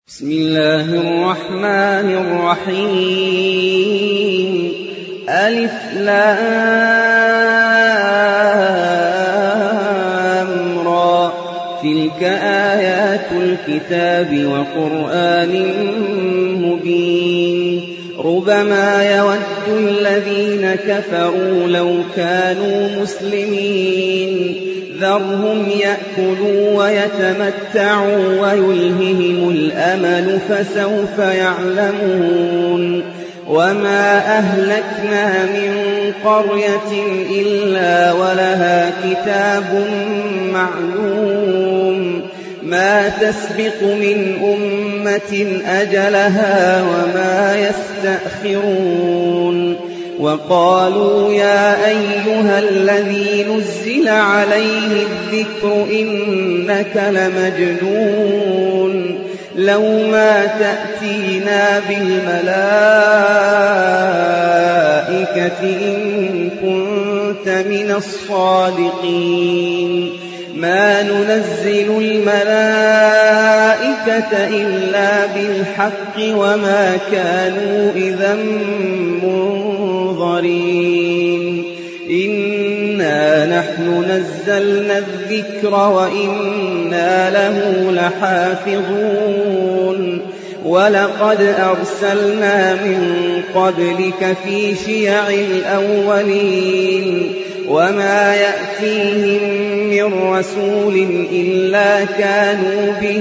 بسم الله الرحمن الرحيم ألف لام را تلك آيات الكتاب وقرآن مبين ربما يود الذين كفروا لو كانوا مسلمين ذرهم يأكلوا ويتمتعوا ويلههم الأمل فسوف يعلمون وما أهلكنا من قرية إلا ولها كتاب معلوم ما تسبق من أمة أجلها وما يستأخرون وقالوا يا أيها الذي نزل عليه الذكر إنك لمجنون لو ما تأتينا بالملائكة إن كنت من الصادقين ما ننزل الملائكة إلا بالحق وما كانوا إذا منظرين إنا نحن نزلنا الذكر وإنا له لحافظون ولقد أرسلنا من قبلك في شيع الأولين وما يأتيهم من رسول إلا كانوا به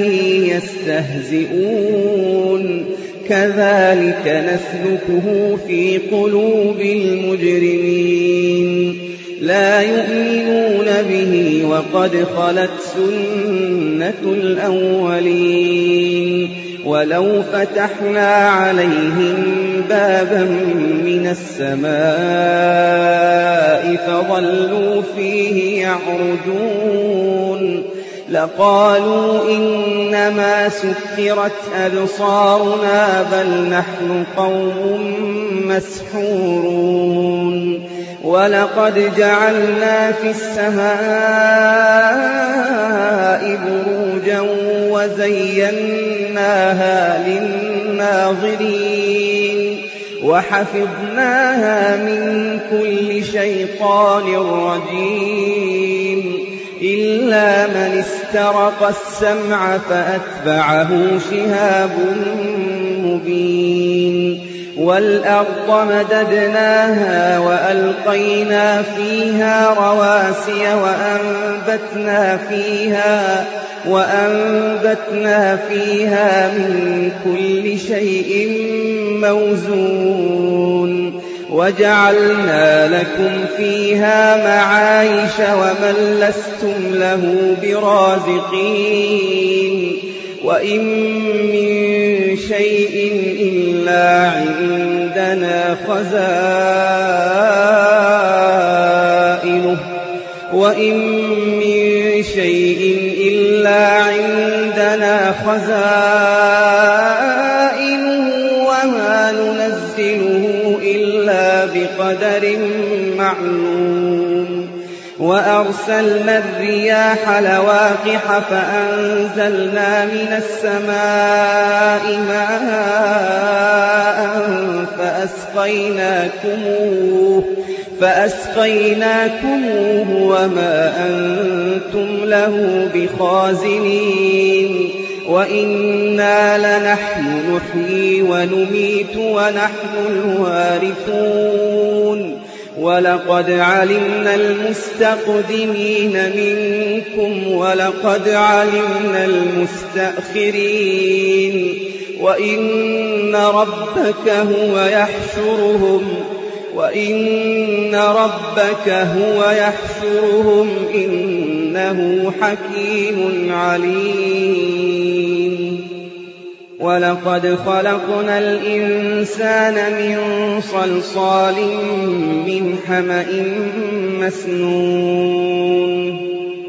يستهزئون كذلك نسلكه في قلوب المجرمين لا يؤمنون به وقد خلت سنة الأولين ولو فتحنا عليهم بابا من السماء فظلوا فيه يعرجون لقالوا إنما سكرت أبصارنا بل نحن قوم مسحورون ولقد جعلنا في السماء بروجا وزيناها للناظرين وحفظناها من كل شيطان رجيم إلا من استرق السمع فأتبعه شهاب مبين والأرض مددناها وألقينا فيها رواسي وأنبتنا فيها من كل شيء موزون وجعلنا لكم فيها معايش ومن لستم له برازقين وإن من شيء إلا عندنا خزائنه وما ننزله إلا بقدر معلوم وأرسلنا الرياح لواقح فأنزلنا من السماء ماء فأسقيناكموه وما أنتم له بخازنين وإنا لنحن نحيي ونميت ونحن الوارثون ولقد علمنا المستقدمين منكم ولقد علمنا المستأخرين وإن ربك هو يحشرهم إنه حكيم عليم ولقد خلقنا الإنسان من صلصال من حمأ مسنون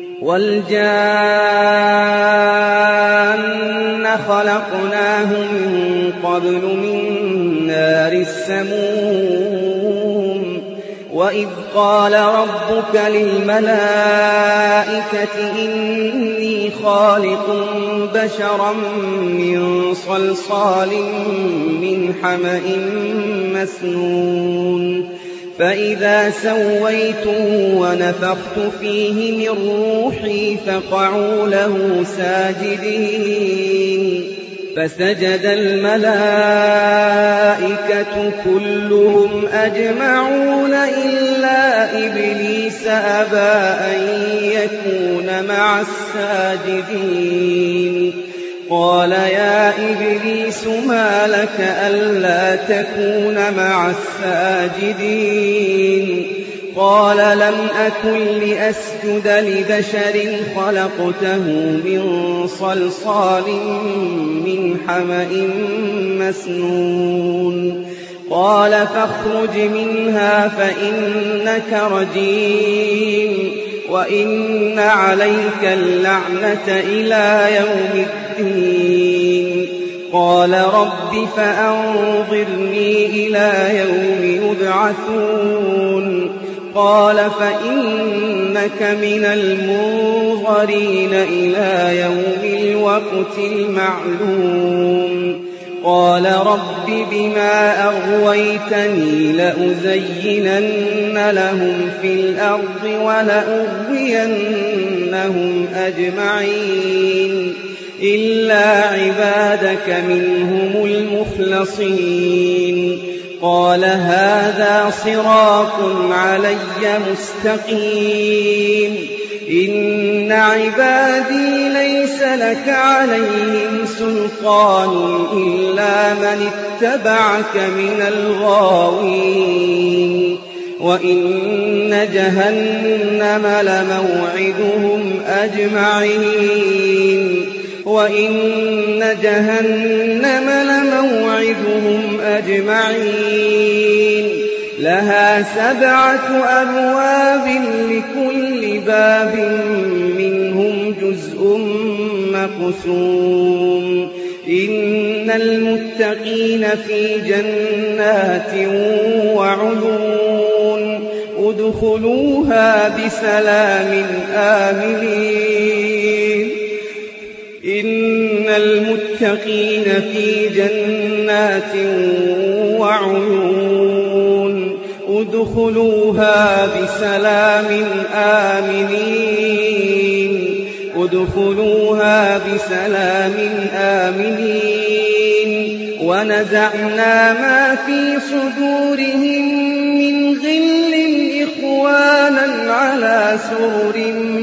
والجان خلقناه من قبل من نار السموم وَإِذْ قَالَ رَبُّكَ لِلْمَلَائِكَةِ إِنِّي خَالِقٌ بَشَرًا مِّن صَلْصَالٍ مِّنْ حَمَإٍ مَّسْنُونٍ فَإِذَا سَوَّيْتُهُ وَنَفَخْتُ فِيهِ مِن رُّوحِي فَقَعُوا لَهُ سَاجِدِينَ فَسَجَدَ الْمَلَائِكَةُ كُلُّهُمْ أَجْمَعُونَ إِلَّا إِبْلِيسَ أَبَىٰ أَن يَكُونَ مَعَ السَّاجِدِينَ قَالَ يَا إِبْلِيسُ مَا لَكَ أَلَّا تَكُونَ مَعَ السَّاجِدِينَ قَالَ لَمْ أَكُن لِّأَسْجُدَ لِبَشَرٍ خَلَقْتَهُ مِن صَلْصَالٍ مِّنْ حَمَإٍ مَّسْنُونٍ قَالَ فَاخْرُجْ مِنْهَا فَإِنَّكَ رَجِيمٌ وَإِنَّ عَلَيْكَ اللَّعْنَةَ إِلَىٰ يَوْمِ الدِّينِ قَالَ رَبِّ فَأَنظِرْنِي إِلَىٰ يَوْمِ يُبْعَثُونَ قَالَ فَإِنَّكَ مِنَ الْمُنظَرِينَ إِلَىٰ يَوْمِ الْوَقْتِ الْمَعْلُومِ قَالَ رَبِّ بِمَا أَغْوَيْتَنِي لَأُزَيِّنَنَّ لَهُمْ فِي الْأَرْضِ وَلَأُغْوِيَنَّهُمْ أَجْمَعِينَ إِلَّا عِبَادَكَ مِنْهُمُ الْمُخْلَصِينَ قَالَ هَٰذَا صِرَاطٌ عَلَيَّ مُسْتَقِيمٌ إِنَّ عِبَادِي لَيْسَ لَكَ عَلَيْهِمْ سُلْطَانٌ إِلَّا مَنِ اتَّبَعَكَ مِنَ الْغَاوِينَ وَإِنَّ جَهَنَّمَ لَمَوْعِدُهُمْ أَجْمَعِينَ وَإِنَّ جَهَنَّمَ لَمَوْعِدُهُمْ أَجْمَعِينَ لَهَا 7 أَبْوَابٍ لِّكُلِّ بَابٍ مِّنْهُمْ جُزْءٌ مَّقْسُومٌ إِنَّ الْمُتَّقِينَ فِي جَنَّاتٍ وَعُيُونٍ ادْخُلُوهَا بِسَلَامٍ آمِنِينَ إِنَّ الْمُتَّقِينَ فِي جَنَّاتٍ وَعُيُونٍ ادْخُلُوهَا بِسَلَامٍ آمِنِينَ ادْخُلُوهَا بِسَلَامٍ آمِنِينَ وَنَزَعْنَا مَا فِي صُدُورِهِم مِّنْ غِلٍّ إِخْوَانًا عَلَىٰ سُرُرٍ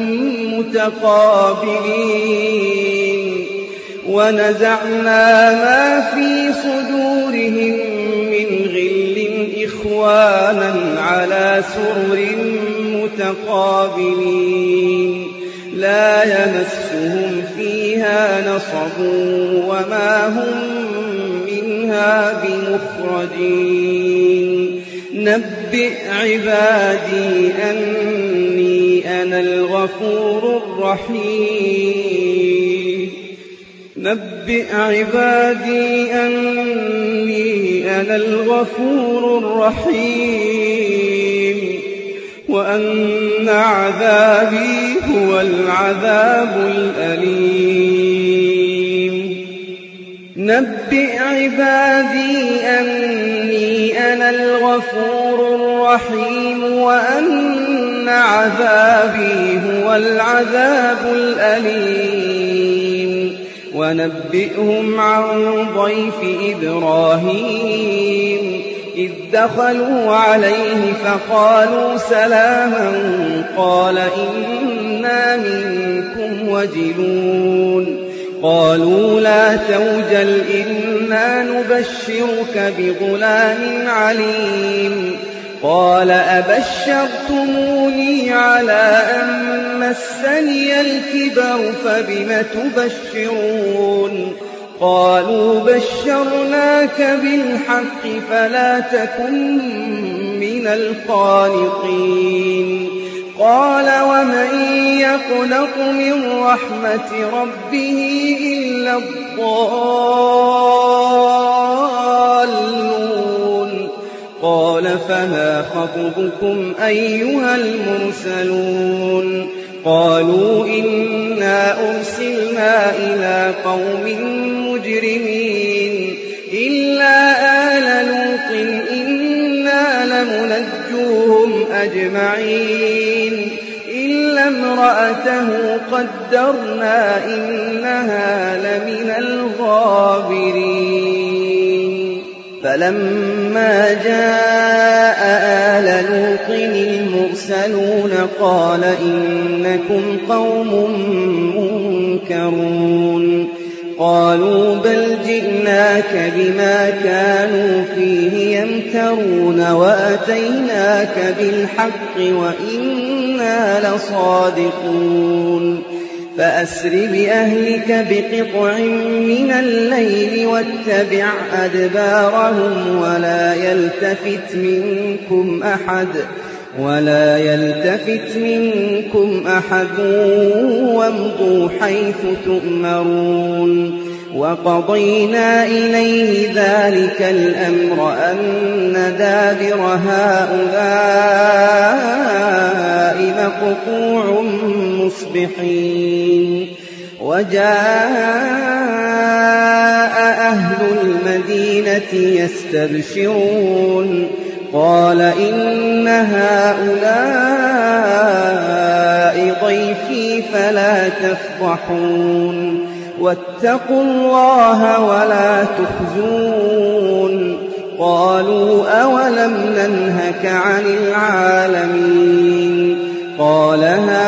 مُّتَقَابِلِينَ وَنَزَعْنَا مَا فِي صُدُورِهِم مِّنْ غِلٍّ إِخْوَانًا عَلَىٰ سُرُرٍ مُّتَقَابِلِينَ لَا يَمَسُّهُمْ فِيهَا نَصَبٌ وَمَا هُم مِّنْهَا بِمُخْرَجِينَ نَبِّئْ عِبَادِي أَنِّي أَنَا الْغَفُورُ الرَّحِيمُ نَبِّئْ عِبَادِي أَنِّي أَنَا الْغَفُورُ الرَّحِيمُ وَأَنَّ عَذَابِي هُوَ الْعَذَابُ الْأَلِيمُ نَبِّئْ عِبَادِي أَنِّي أَنَا الْغَفُورُ الرَّحِيمُ وَأَنَّ عَذَابِي هُوَ الْعَذَابُ الْأَلِيمُ وَنَبِّئْهُمْ عَن ضَيْفِ إِبْرَاهِيمَ إِذْ دَخَلُوا عَلَيْهِ فَقَالُوا سَلَامًا قَالَ إِنَّا مِنكُمْ وَجِلُونَ قَالُوا لَا تَوْجَلْ إِنَّا نُبَشِّرُكَ بِغُلَامٍ عَلِيمٍ قَالَ أَبَشَّرْتُمُونِي عَلَىٰ أَن مَّسَّنِيَ الْكِبَرُ فَبِمَ تُبَشِّرُونَ قَالُوا بَشَّرْنَاكَ بِالْحَقِّ فَلَا تَكُن مِّنَ الْقَانِطِينَ قَالَ وَمَن يَقْنَطُ مِن رَّحْمَةِ رَبِّهِ إِلَّا الضَّالُّونَ قَالَ فما خطبكم أيها المرسلون قالوا إنا أرسلنا إلى قوم مجرمين إلا آل لوط إنا لمنجوهم أجمعين إلا امرأته قدرنا إنها لمن الغابرين فلما جاء آل لوط المرسلون قال إنكم قوم منكرون قالوا بل جئناك بما كانوا فيه يمترون وأتيناك بالحق وإنا لصادقون فأسر بأهلك بقطع من الليل واتبع أدبارهم ولا يلتفت منكم أحد وامضوا حيث تؤمرون وقضينا إليه ذلك الأمر أن دابر هؤلاء مقطوع مصبحين وجاء أهل المدينة يستبشرون قال إن هؤلاء ضيفي فلا تفضحون واتقوا الله ولا تخزون قالوا أولم ننهك عن العالمين قال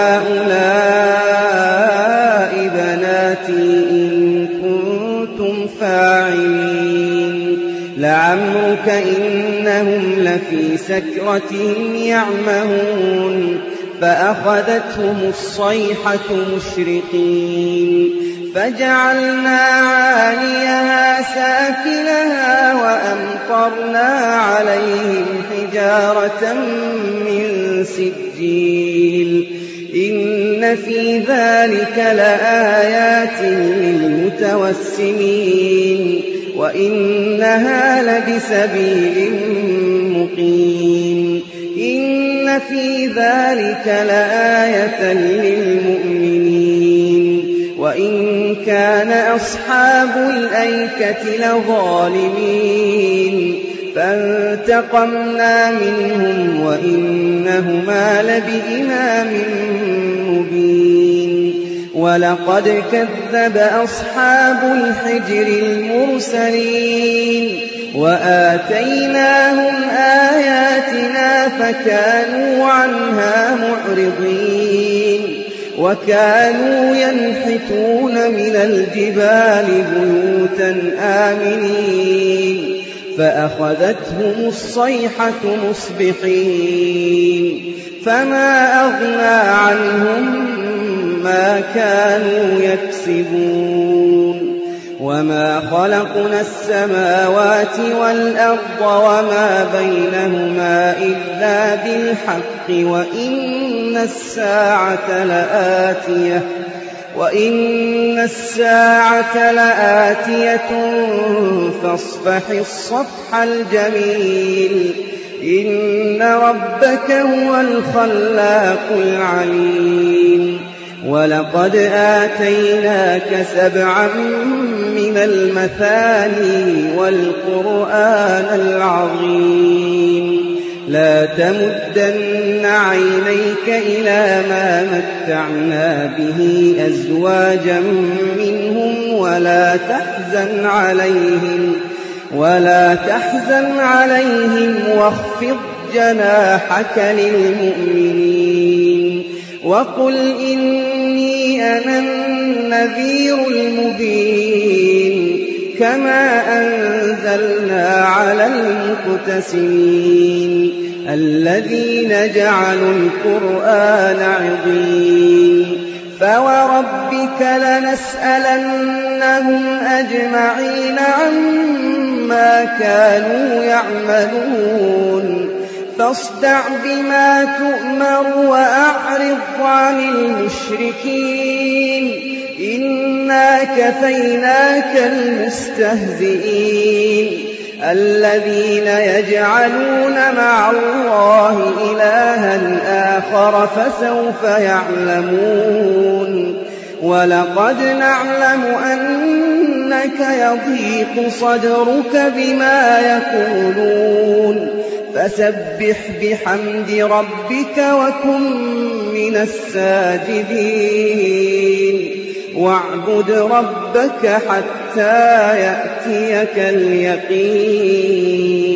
هؤلاء بناتي إن كنتم فاعلين لعمرك إنهم لفي سكرتهم يعمهون فأخذتهم الصيحة مشرقين فجعلنا عاليها سافلها وأمطرنا عليهم حجارة من سجيل إن في ذلك لآيات للمتوسمين وإنها لبسبيل مقيم إن في ذلك لآية للمؤمنين وإن كان أصحاب الأيكة لظالمين فانتقمنا منهم وإنهما لبإمام مبين ولقد كذب أصحاب الحجر المرسلين وآتيناهم آياتنا فكانوا عنها معرضين وكانوا ينحتون من الجبال بيوتا آمنين فأخذتهم الصيحة مصبحين فما أغنى عنهم ما كانوا يكسبون وما خلقنا السماوات والأرض وما بينهما إلا بالحق وإن الساعة لآتية فاصفح الصفح الجميل إن ربك هو الخلاق العليم ولقد آتيناك 7 من المثاني والقرآن العظيم لا تمدن عينيك إلى ما متعنا به أزواجا منهم ولا تحزن عليهم واخفض جناحك للمؤمنين وقل إني أنا النذير المبين كما أنزلنا على المقتسمين الذين جعلوا القرآن عضين فوربك لنسألنهم أجمعين عما كانوا يعملون فاصدع بما تؤمر وأعرض عن المشركين إنا كفيناك المستهزئين الذين يجعلون مع الله إلها آخر فسوف يعلمون ولقد نعلم أنك يضيق صدرك بما يقولون فسبح بحمد ربك وكن من الساجدين واعبد ربك حتى يأتيك اليقين